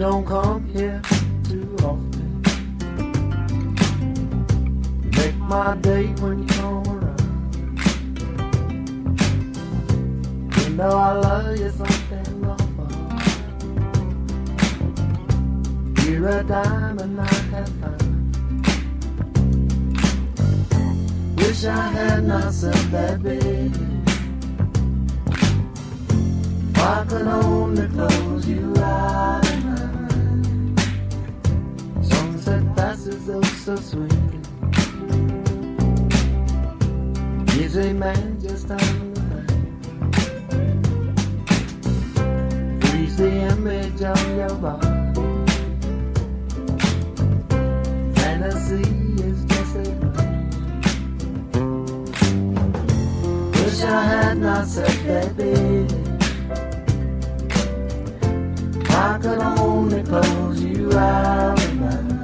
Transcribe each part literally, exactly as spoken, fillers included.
don't come here too often. You make my day when you come around. You know I love you something awful. You're a diamond I can find. Wish I had not said that, baby. If I could only close you out of my mind. Sunset passes oh so sweetly. Gives a man just time to think. Freeze the image of your body. Fantasy is just a dream. Wish I had not said that, baby. I could only close you out of my mind.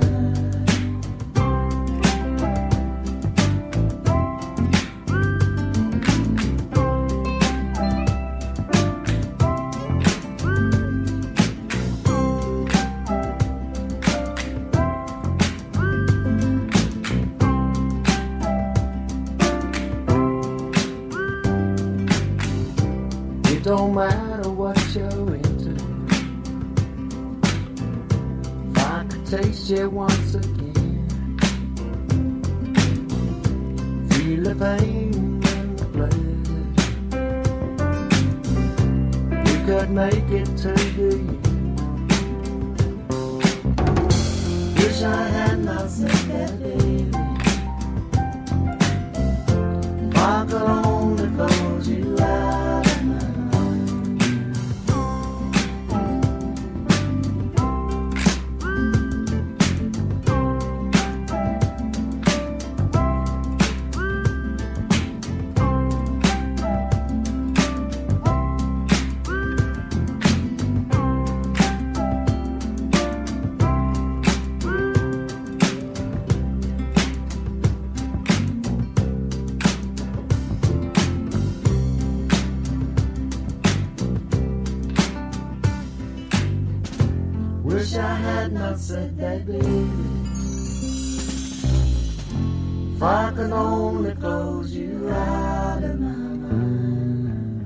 It don't matter what you're into. Taste you once again. Feel the pain and the pleasure. We could make it to the end. Wish I had not said that, baby. If I could only close you out of my mind. Wish I had not said that, baby. If I could only close you out of my mind.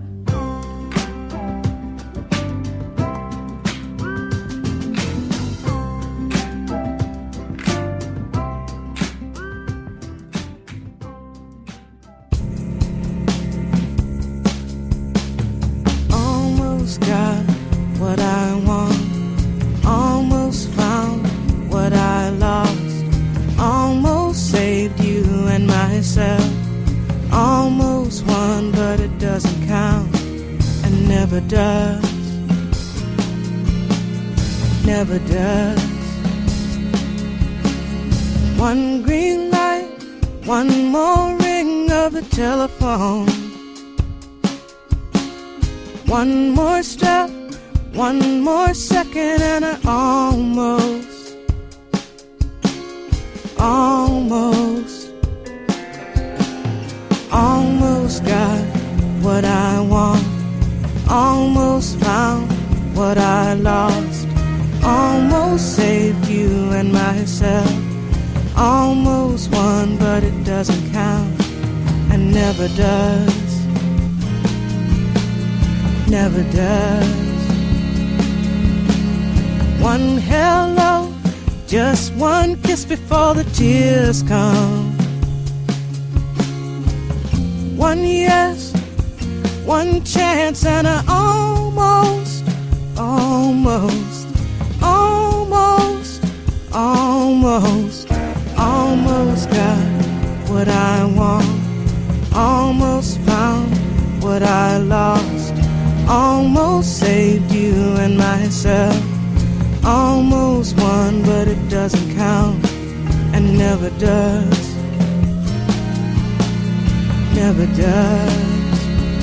Almost got what I want. Almost found what I lost. Almost saved you and myself. Almost won, but it doesn't count. And never does. Never does. One green light, one more ring of the telephone. One more step, one more second, and I almost, almost, almost got what I want. Almost found what I lost. Almost saved you and myself. Almost won, but it doesn't count. And never does. Never does. One hello, just one kiss before the tears come. One yes, one chance, and I almost, almost, almost, almost, almost got what I want. Almost found what I lost. Almost saved you and myself. Almost won, but it doesn't count. And never does. Never does.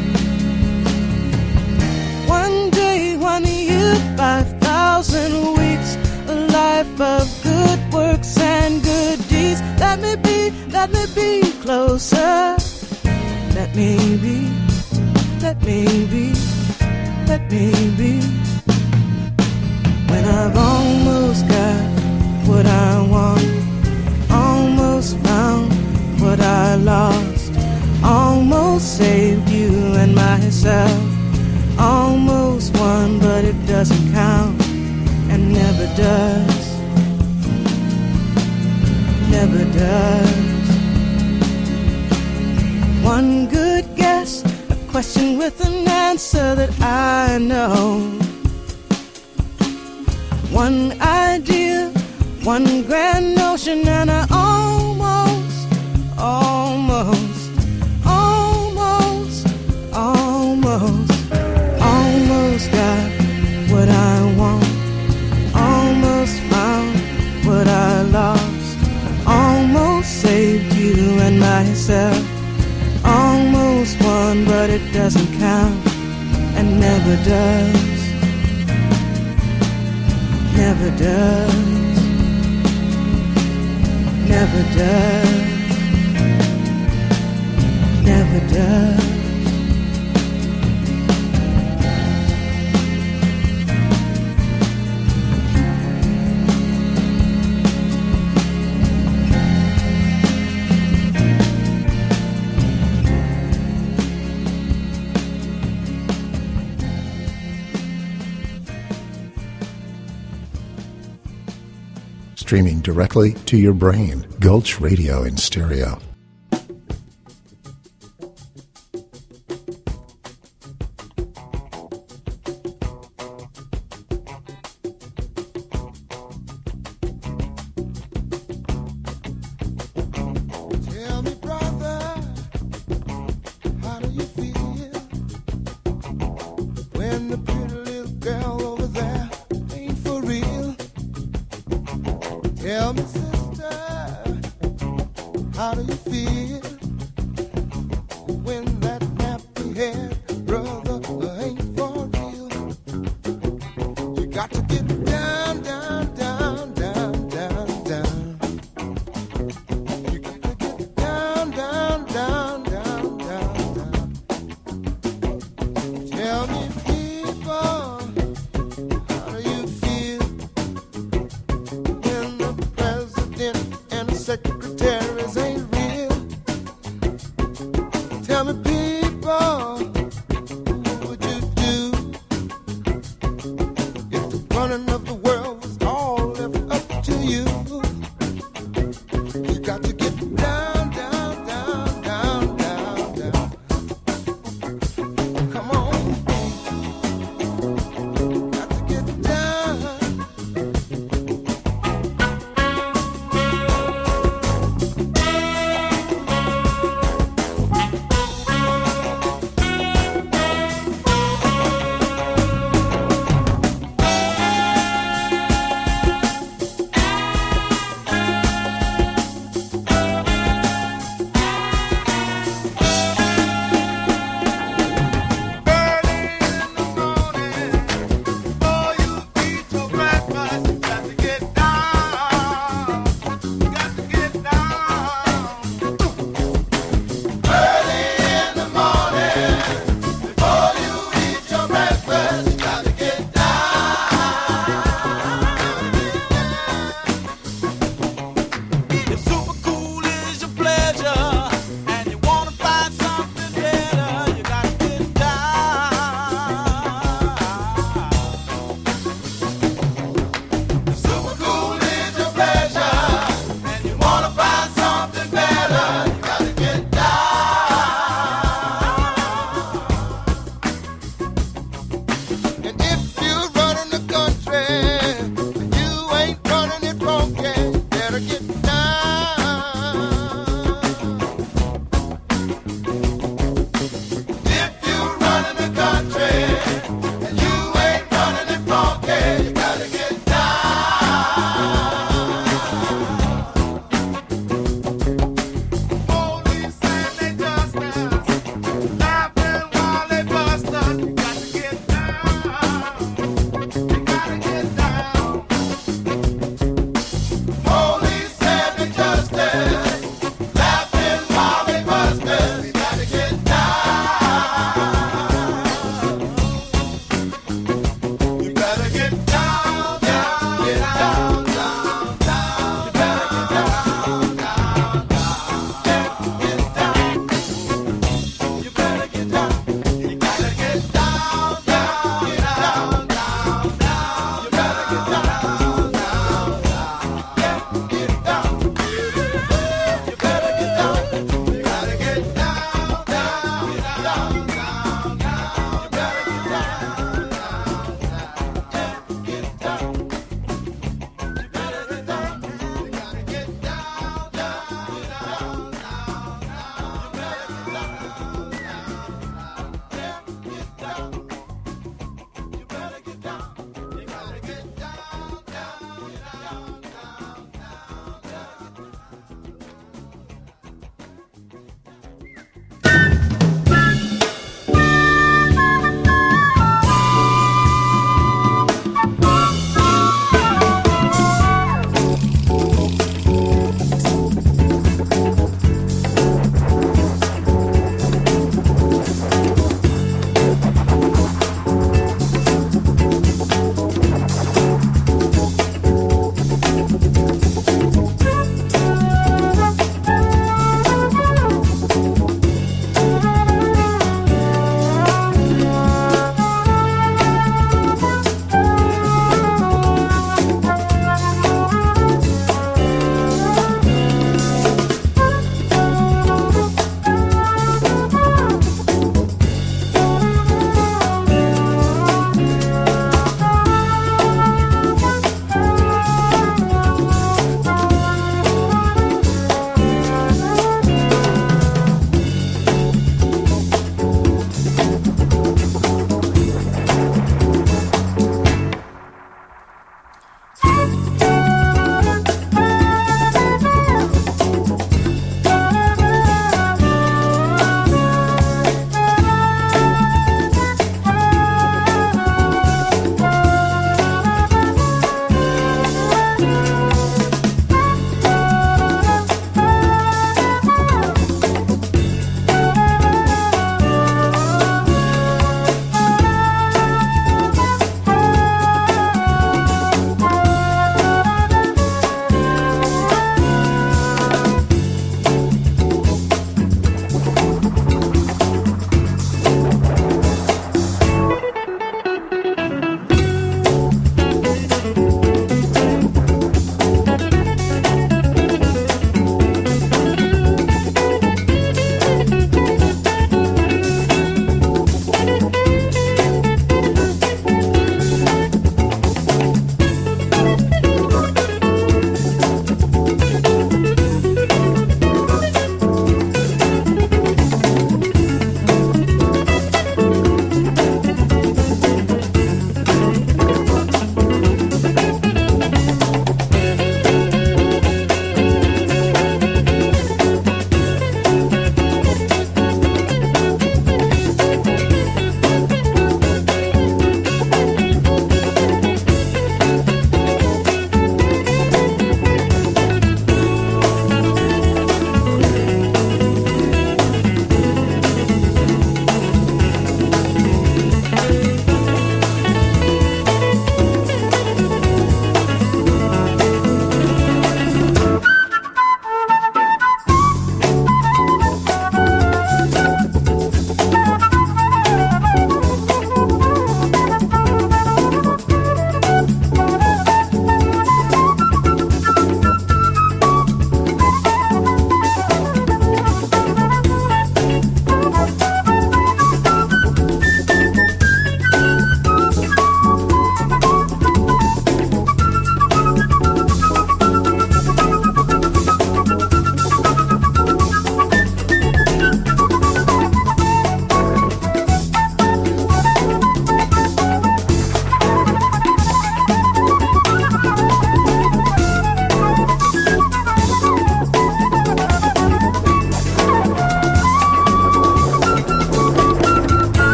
One day, one year, five thousand weeks. A life of good works and good deeds. Let me be, let me be closer. Let me be, let me be, let me be. when I've almost got what I want, almost found what I lost, almost saved you and myself, almost won, but it doesn't count, and never does, never does. One good guess, a question with an answer that I know. One idea, one grand notion, and I almost, almost, almost, almost, almost got what I want, almost found what I lost, almost saved you and myself, almost won, but it doesn't count, and never does, never does, never does, never does. Streaming directly to your brain. Gulch Radio in stereo.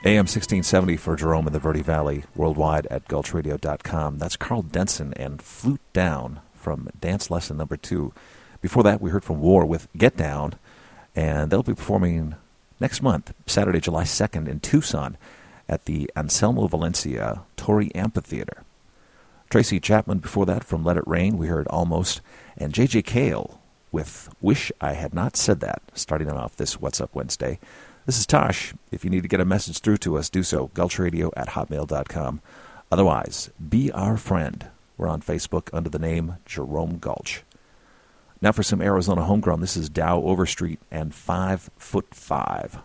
A M sixteen seventy for Jerome in the Verde Valley, worldwide at gulch radio dot com. That's Carl Denson and Flute Down from Dance Lesson Number Two. Before that, we heard from War with Get Down, and they'll be performing next month, Saturday, July second, in Tucson at the Anselmo Valencia Torrey Amphitheater. Tracy Chapman before that from Let It Rain, we heard Almost, and J J Cale with Wish I Had Not Said That, starting off this What's Up Wednesday. This is Tosh. If you need to get a message through to us, do so, gulch radio at hotmail dot com. Otherwise, be our friend. We're on Facebook under the name Jerome Gulch. Now for some Arizona homegrown, this is Dow Overstreet and Five Foot Five.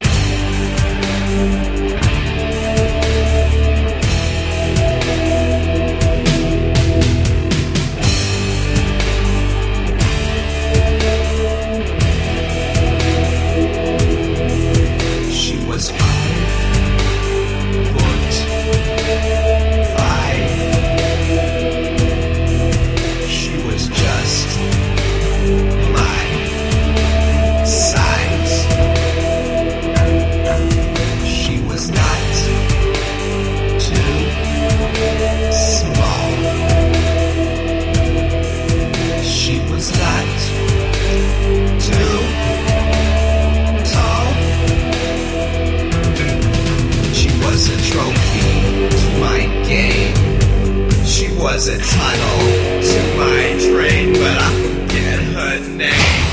She was five foot five. She was just my size. She was not too small. She was not too tall. She was a trophy to my game. She was a tunnel to my train, but I forget her name.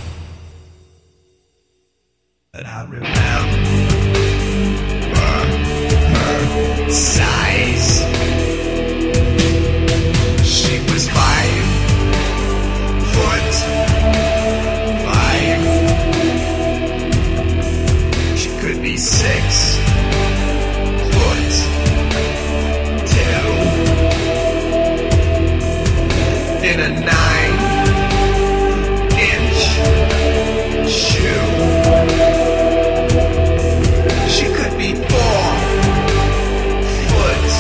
But I remember her size. She was five foot five. She could be six foot two in a nine inch shoe. She could be four foot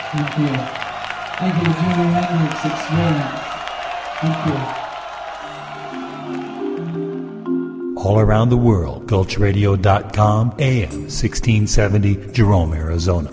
Thank you. Thank you to Jimi Hendrix Experience. Thank you. All around the world, Gulch Radio dot com, A M sixteen seventy, Jerome, Arizona.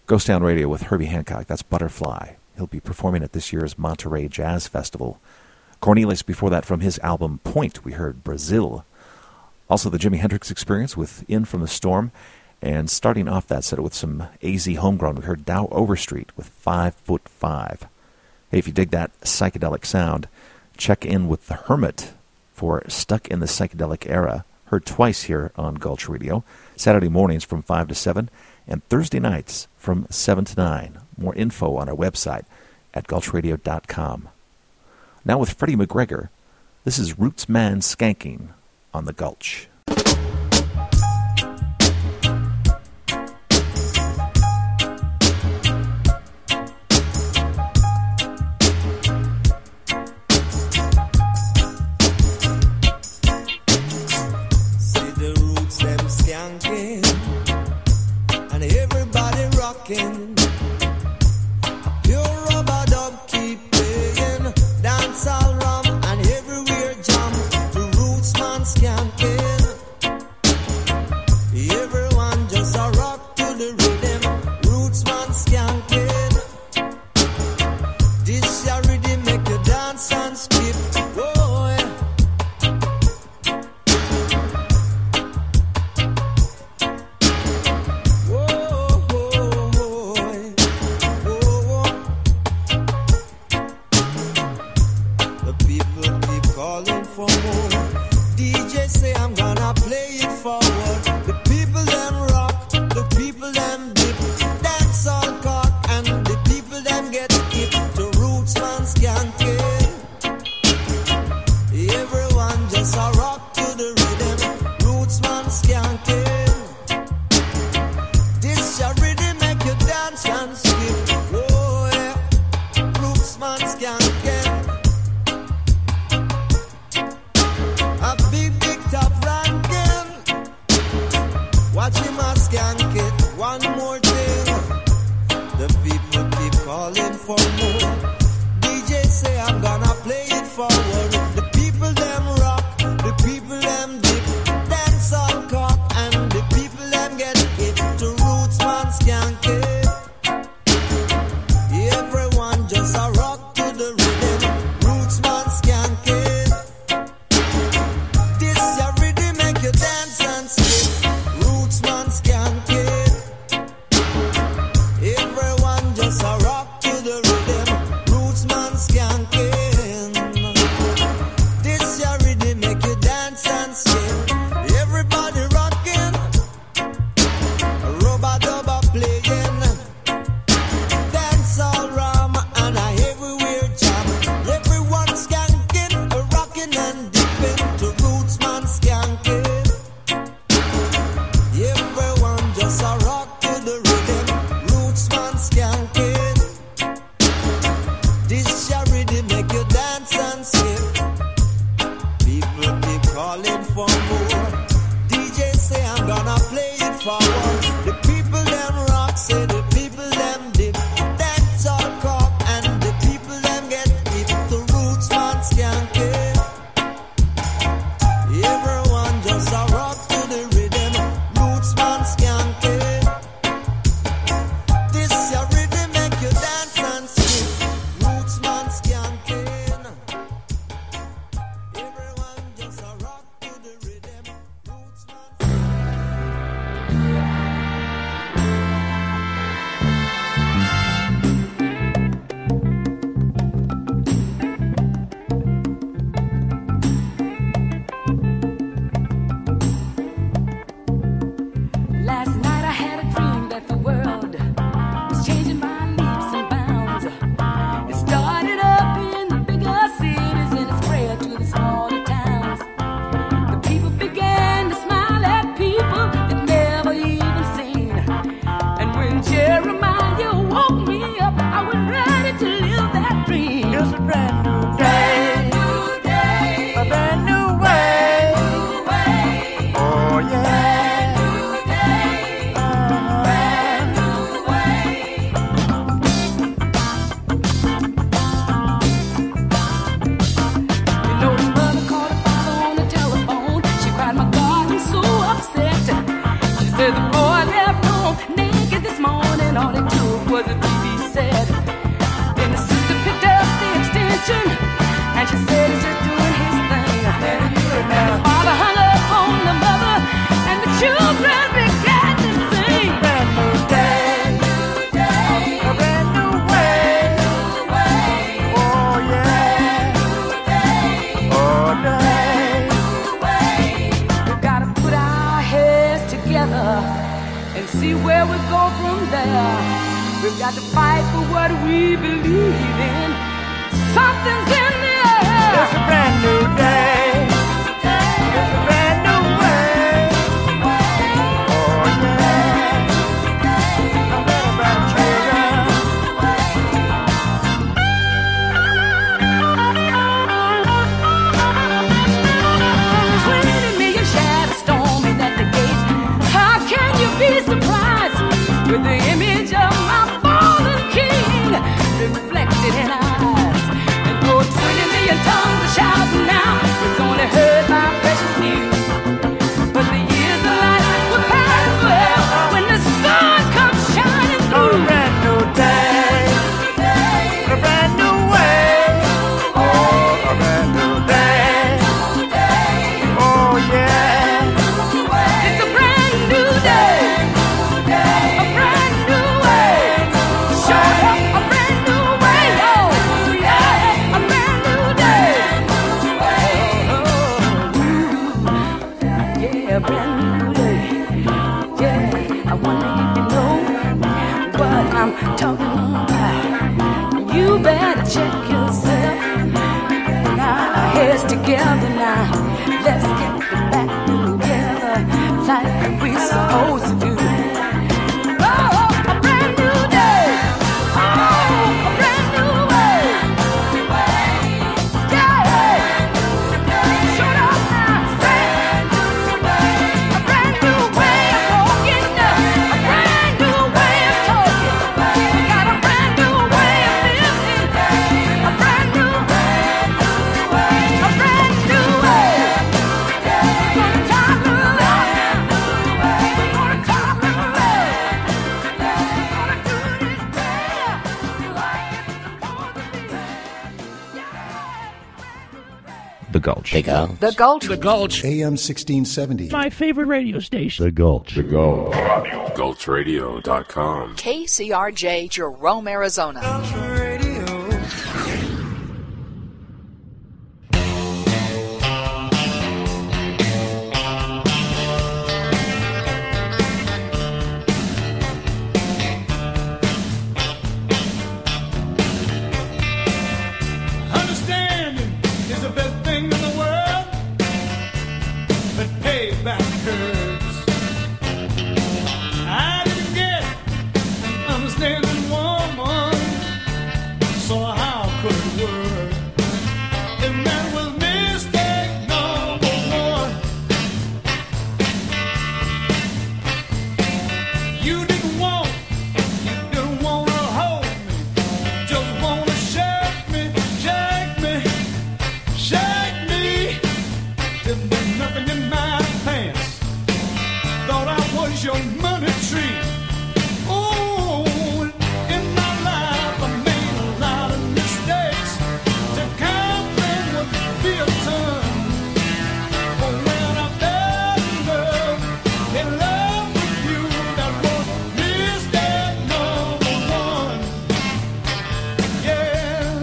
Ghost Town Radio with Herbie Hancock. That's Butterfly. He'll be performing at this year's Monterey Jazz Festival. Cornelius, before that, from his album Point, we heard Brazil. Also the Jimi Hendrix Experience with In From the Storm. And starting off that set with some A Z Homegrown, we heard Dow Overstreet with Five Foot Five. Hey, if you dig that psychedelic sound, check in with The Hermit for Stuck in the Psychedelic Era, heard twice here on Gulch Radio, Saturday mornings from five to seven, and Thursday nights from seven to nine. More info on our website at gulch radio dot com. Now with Freddie McGregor, this is Roots Man Skanking on the Gulch. Said the boy left home naked this morning, all he took and she said he's just doing his thing. And the father hung up on the mother, and the children began to sing. A brand new day, a brand new way. Oh yeah, oh day. We've got to put our heads together and see where we go from there. We've got to fight for what we believe in. Something's in the air. It's a brand new day. It's a brand new way. Oh yeah. I'm ready for the trigger. Twenty million shadows storming at the gate. How can you be surprised with the image of my fallen king reflected in our eyes? And though twenty million tongues are shouting now, it's only heard by precious few. But the years of life will pass well when the sun comes shining through. A brand new day, a brand new way. Oh, a brand new day. Oh yeah, it's a brand new day. A brand new way. Show up a brand new way. Oh, yeah, a brand new day. Oh, yeah, a brand new day. Yeah, I wonder if you know what I'm talking about. You better check yourself. Put our heads together now. Let's get back together like we supposed to do. Oh, a brand new day. Oh, a brand new way. Yeah. Shut up now. A brand new way of walking. A brand new way of talking. We got a brand new way of living. A brand new way. A brand new way. We're gonna talk about it. We're gonna talk about it. We're gonna do this day like it's supposed to be. The Gulch. The Gulch. The Gulch. The Gulch. A M sixteen seventy. My favorite radio station. The Gulch. The Gulch. Gulch Radio dot com. K C R J, Jerome, Arizona. Understanding is the best thing in the world, but payback hurts. I didn't get an understanding woman, so how could it work? And that was mistake number one. You didn't want, you didn't want to hold me, just want to shake me, shake me, shake me. Didn't do nothing in my pants. Thought I was your money tree. Ooh, in my life I made a lot of mistakes. To count them would be a ton. But when I fell in love, in love with you, that was mistake number one. Yeah,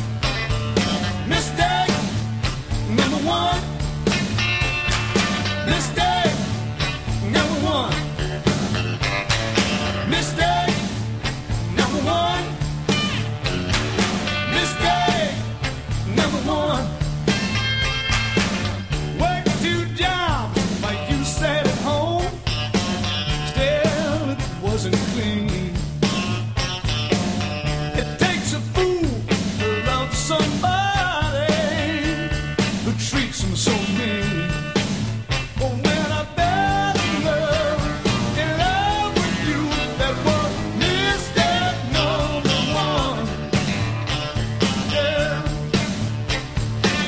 mistake number one. Mistake number one. Mistake number one. Mistake number one. Worked two jobs while you sat at home. Still, it wasn't clean. It takes a fool to love somebody who treats them so mean. But when I fell in love, in love with you, that was mistake number one. Yeah.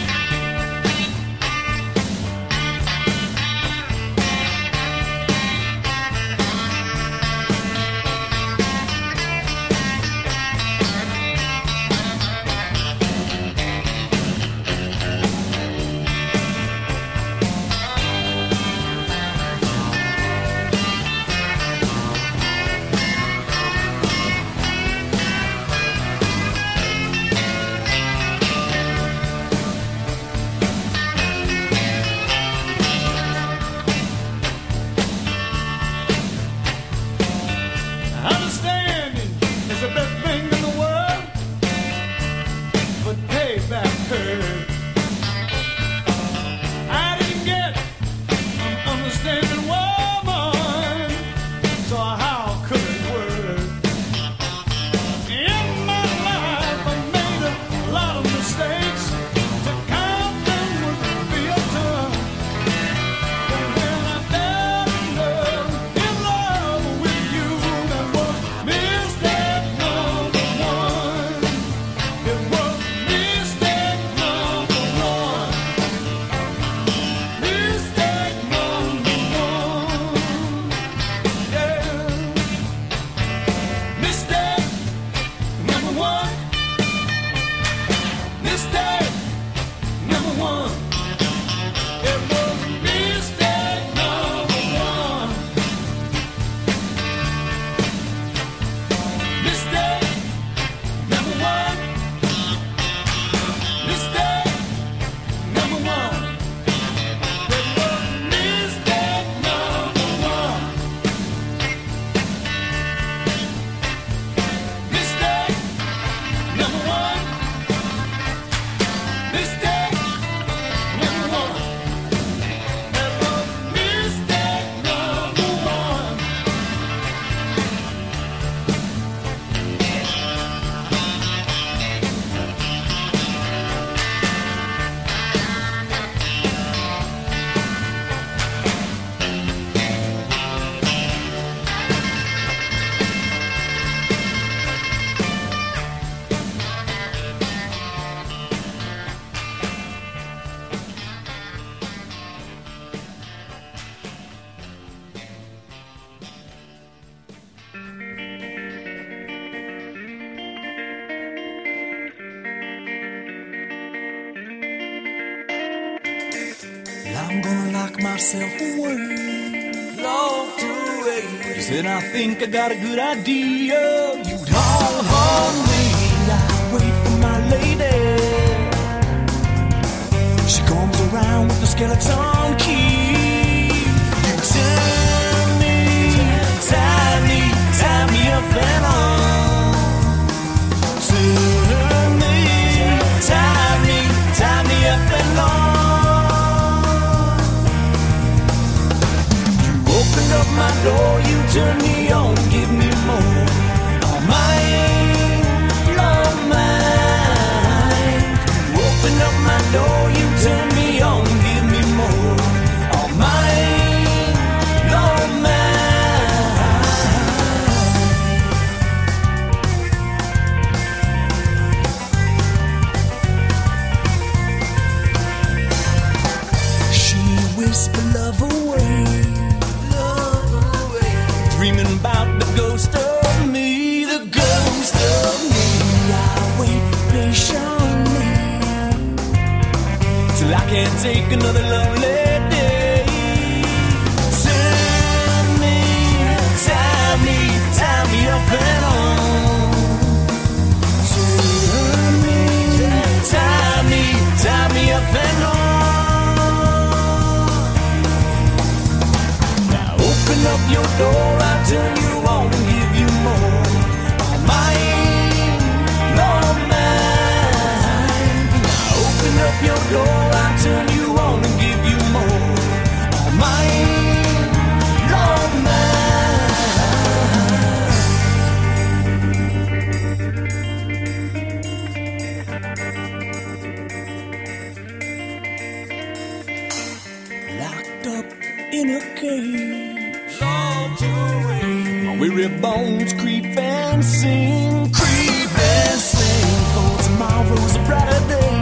I'm gonna lock myself away, locked away. She said, I think I got a good idea. You don't hold me, I wait for my lady. She comes around with the skeleton key. You turn me, tie me, tie me up and on. Turn me, tie me, tie me up and on. You open up my door, you turn me on, give me more. All mine, all mine. You open up my door, you turn me on, give me more. All mine, all mine. She whisper love away, love away, dreaming about the ghost of me, the ghost of me. I wait patiently till I can't take another lonely day. Turn me, tie me, tie me up and on. Turn me, tie me, tie me up and on. Now open up your door, I'll turn you on and give you more. All mine, all mine. Now open up your door, I'll turn you on and give you more. All mine, all mine. Locked up in a cage, locked away. My weary bones creep and sing, creep and sing. For tomorrow's a brighter day.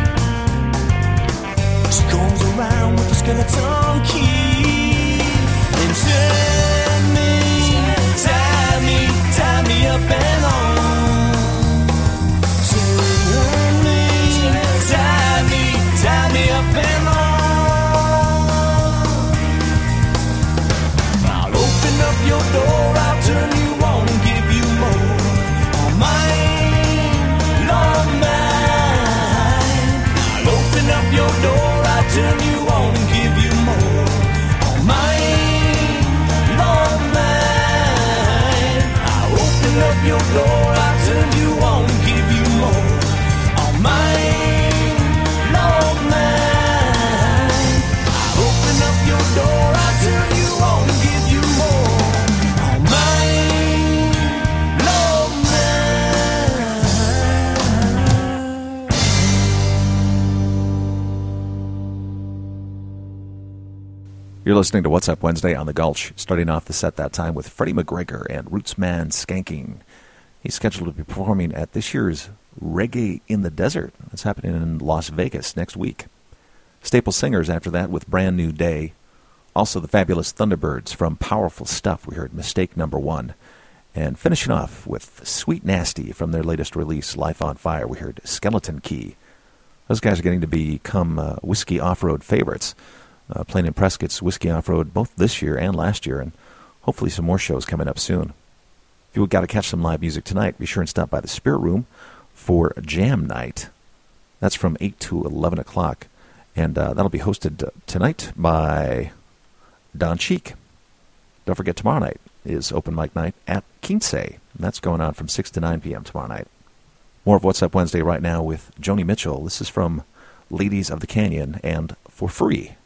She comes around with a skeleton key and turn me, tie me, tie me up and on. Turn me, tie me, tie me up and on. I'll open up your door, I'll turn you on and give you more. All mine, all mine. I'll open up your door, I'll turn you on and give you more. All mine, all mine. I'll open up your door, I'll turn you on and give you more. All mine, all mine. I'll open up your door, I'll turn you on and give you more. All mine, all mine. You're listening to What's Up Wednesday on The Gulch, starting off the set that time with Freddie McGregor and Rootsman Skanking. He's scheduled to be performing at this year's Reggae in the Desert. It's happening in Las Vegas next week. Staple Singers after that with Brand New Day. Also the fabulous Thunderbirds from Powerful Stuff. We heard Mistake Number One. And finishing off with Sweet Nasty from their latest release, Life on Fire. We heard Skeleton Key. Those guys are getting to become uh, Whiskey Off-Road favorites. Uh, playing in Prescott's Whiskey Off-Road both this year and last year, and hopefully some more shows coming up soon. If you've got to catch some live music tonight, be sure and stop by the Spirit Room for Jam Night. That's from eight to eleven o'clock, and uh, that'll be hosted uh, tonight by Don Cheek. Don't forget, tomorrow night is open mic night at Quince, and that's going on from six to nine p.m. tomorrow night. More of What's Up Wednesday right now with Joni Mitchell. This is from Ladies of the Canyon and For Free.